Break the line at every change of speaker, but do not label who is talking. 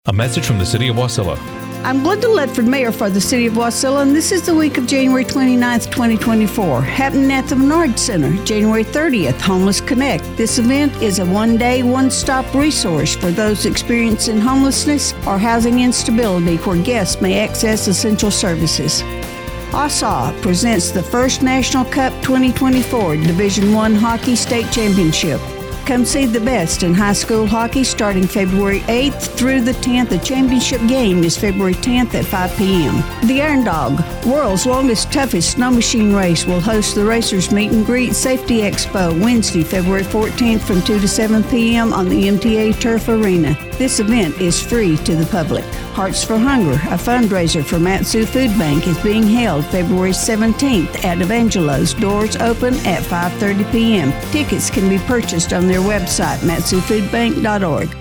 A message from the City of Wasilla.
I'm Glenda Ledford, Mayor for the City of Wasilla, and this is the week of January 29th, 2024. Happening at the Menard Center, January 30th, Homeless Connect. This event is a one-day, one-stop resource for those experiencing homelessness or housing instability where guests may access essential services. Ossaw presents the first National Cup 2024 Division I Hockey State Championship. Come see the best in high school hockey starting February 8th through the 10th. The championship game is February 10th at 5 p.m. The Iron Dog, world's longest, toughest snow machine race, will host the Racers Meet and Greet Safety Expo Wednesday, February 14th from 2 to 7 p.m. on the MTA Turf Arena. This event is free to the public. Hearts for Hunger, a fundraiser for Mat-Su Food Bank, is being held February 17th at Evangelo's. Doors open at 5:30 p.m. Tickets can be purchased on their website, matsufoodbank.org.